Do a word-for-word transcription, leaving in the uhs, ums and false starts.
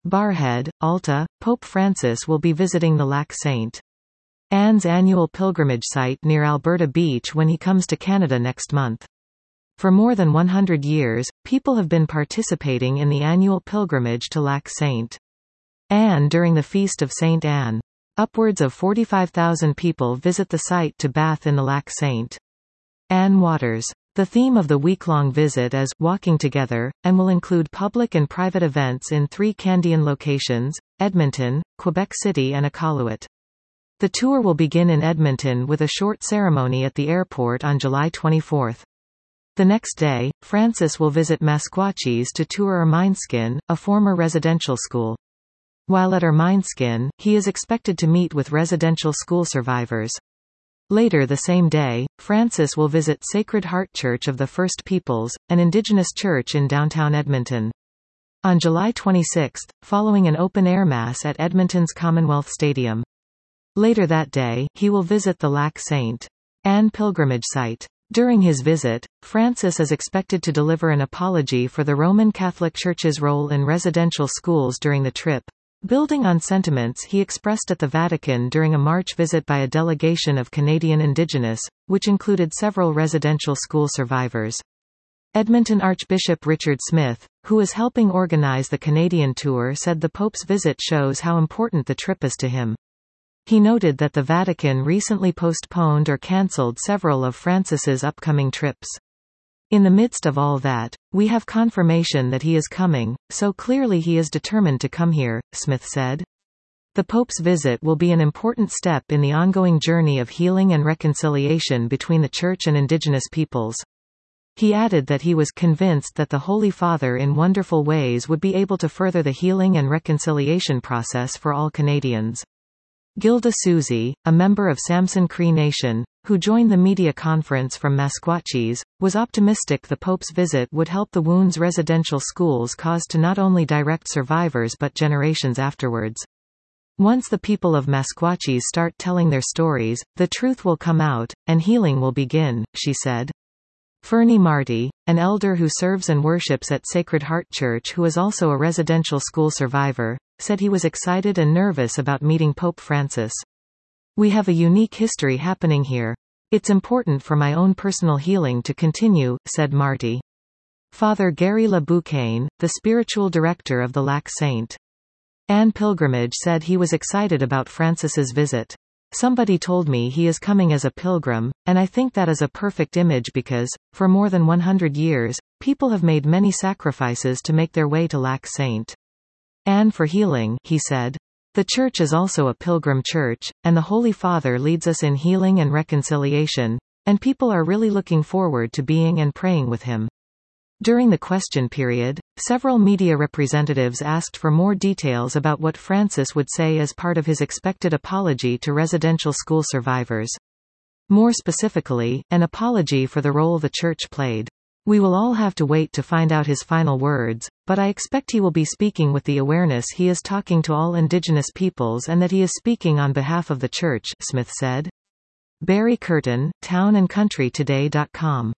Barrhead, Alta, Pope Francis will be visiting the Lac Saint Anne's annual pilgrimage site near Alberta Beach when he comes to Canada next month. For more than one hundred years, people have been participating in the annual pilgrimage to Lac Saint Anne during the Feast of Saint Anne. Upwards of forty-five thousand people visit the site to bath in the Lac Saint Anne waters. The theme of the week-long visit is Walking Together, and will include public and private events in three Canadian locations, Edmonton, Quebec City and Iqaluit. The tour will begin in Edmonton with a short ceremony at the airport on July twenty-fourth. The next day, Francis will visit Meskwachis to tour Ermineskin, a former residential school. While at Ermineskin, he is expected to meet with residential school survivors. Later the same day, Francis will visit Sacred Heart Church of the First Peoples, an Indigenous church in downtown Edmonton. On July twenty-sixth, following an open-air mass at Edmonton's Commonwealth Stadium. Later that day, he will visit the Lac Saint Anne pilgrimage site. During his visit, Francis is expected to deliver an apology for the Roman Catholic Church's role in residential schools during the trip, building on sentiments he expressed at the Vatican during a March visit by a delegation of Canadian Indigenous, which included several residential school survivors. Edmonton Archbishop Richard Smith, who is helping organize the Canadian tour, said the Pope's visit shows how important the trip is to him. He noted that the Vatican recently postponed or cancelled several of Francis's upcoming trips. In the midst of all that, we have confirmation that he is coming, so clearly he is determined to come here, Smith said. The Pope's visit will be an important step in the ongoing journey of healing and reconciliation between the Church and Indigenous peoples. He added that he was convinced that the Holy Father in wonderful ways would be able to further the healing and reconciliation process for all Canadians. Gilda Susie, a member of Samson Cree Nation, who joined the media conference from Meskwachis, was optimistic the Pope's visit would help the wounds residential schools cause to not only direct survivors but generations afterwards. Once the people of Meskwachis start telling their stories, the truth will come out, and healing will begin, she said. Fernie Marty, an elder who serves and worships at Sacred Heart Church who is also a residential school survivor, said he was excited and nervous about meeting Pope Francis. We have a unique history happening here. It's important for my own personal healing to continue, said Marty. Father Gary Le Boucain, the spiritual director of the Lac Saint Anne pilgrimage, said he was excited about Francis's visit. Somebody told me he is coming as a pilgrim, and I think that is a perfect image because, for more than one hundred years, people have made many sacrifices to make their way to Lac Saint Anne for healing, he said. The Church is also a pilgrim church, and the Holy Father leads us in healing and reconciliation, and people are really looking forward to being and praying with him. During the question period, several media representatives asked for more details about what Francis would say as part of his expected apology to residential school survivors. More specifically, an apology for the role the Church played. We will all have to wait to find out his final words, but I expect he will be speaking with the awareness he is talking to all Indigenous peoples and that he is speaking on behalf of the Church, Smith said. Barry Curtin, town and country today dot com